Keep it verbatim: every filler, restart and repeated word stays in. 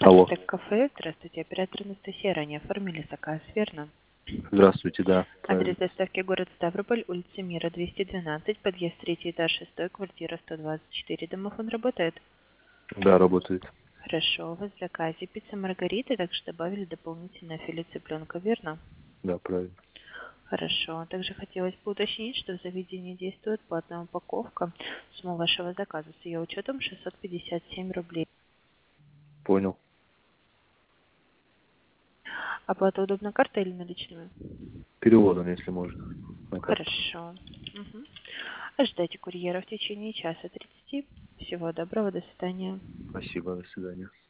Алло. Артек кафе. Здравствуйте, оператор Анастасия. Ранее оформили заказ, верно? Здравствуйте, да, Адрес правильно. доставки город Ставрополь, улица Мира, двести двенадцать, подъезд третий этаж, шестой, квартира сто двадцать четыре. Домофон работает? Да, работает. Хорошо. У вас в заказе пицца Маргарита, также добавили дополнительное филе цыпленка, верно? Да, правильно. Хорошо. Также хотелось бы уточнить, что в заведении действует платная упаковка. Сумма вашего заказа с ее учетом шестьсот пятьдесят семь рублей. Понял. Оплата удобна картой или наличными? Переводом, если можно, на карту. Хорошо. Угу. Ожидайте курьера в течение часа тридцати. Всего доброго, до свидания. Спасибо, до свидания.